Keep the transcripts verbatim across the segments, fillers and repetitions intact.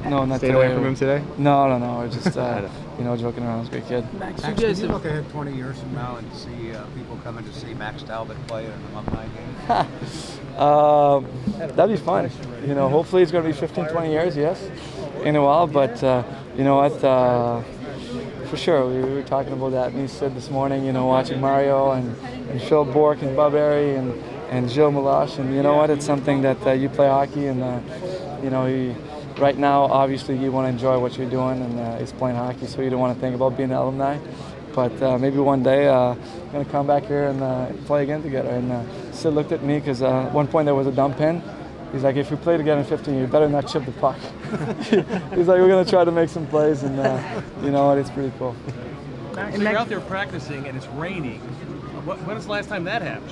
No, not Stayed today. away from him today? No, no, no. We're just, uh, you know, joking around. He's a great kid. Max, you guys you look ahead twenty years from now and see uh, people coming to see Max Talbot play in an alumni game? uh, that'd be fun. You know, hopefully it's going to be fifteen, twenty years, yes, in a while. But uh, you know what? Uh, for sure, we, we were talking about that. Me said this morning, you know, watching Mario and, and Phil Bourque and Bob Barry and and Gilles Meloche, and you know what? It's something that uh, you play hockey, and uh, you know, you, right now, obviously, you want to enjoy what you're doing, and uh, it's playing hockey, so you don't want to think about being an alumni. But uh, maybe one day, uh, I'm gonna come back here and uh, play again together. And uh, Sid looked at me because uh, at one point there was a dump in. He's like, if we play together in fifteen, you better not chip the puck. He's like, we're gonna try to make some plays, and uh, you know what? It's pretty cool. Max, so you're out there practicing and it's raining. What, when is the last time that happened?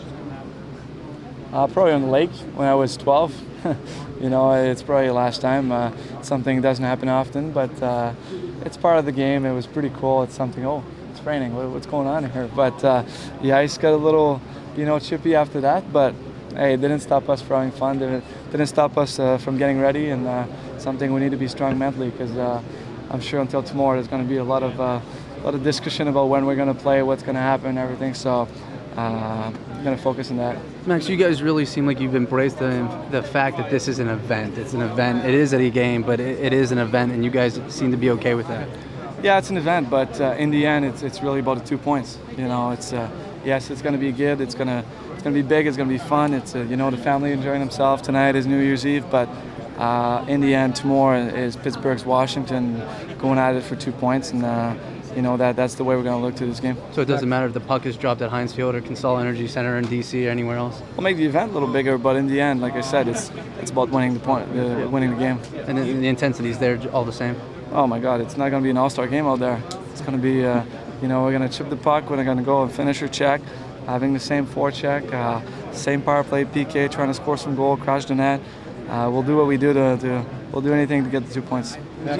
Uh, probably on the lake when I was twelve. You know, it's probably the last time. Uh, something doesn't happen often, but uh, it's part of the game. It was pretty cool. It's something, oh, it's raining. What, what's going on here? But uh, the ice got a little, you know, chippy after that. But hey, it didn't stop us from having fun. Didn't, didn't stop us uh, from getting ready, and uh, something we need to be strong mentally, because uh, I'm sure until tomorrow there's going to be a lot of uh, a lot of discussion about when we're going to play, what's going to happen, and everything. So uh, I'm going to focus on that. Max, you guys really seem like you've embraced the the fact that this is an event. It's an event. It is a game, but it, it is an event, and you guys seem to be okay with that. Yeah, it's an event, but uh, in the end, it's it's really about the two points. You know, it's uh, yes, it's going to be good. It's gonna it's gonna be big. It's gonna be fun. It's uh, you know, the family enjoying themselves. Tonight is New Year's Eve, but uh, in the end, tomorrow is Pittsburgh's Washington, going at it for two points, and uh, you know that that's the way we're going to look to this game. So it doesn't matter if the puck is dropped at Heinz Field or Consol Energy Center in D C or anywhere else. We'll make the event a little bigger, but in the end, like I said, it's it's about winning the point, uh, winning the game. And the, the intensity is there all the same. Oh my God, it's not going to be an all-star game out there. It's going to be, uh, you know, we're going to chip the puck. We're going to go and finish our check, having the same forecheck, uh, same power play, P K, trying to score some goal, crash the net. Uh, we'll do what we do to, to. We'll do anything to get the two points.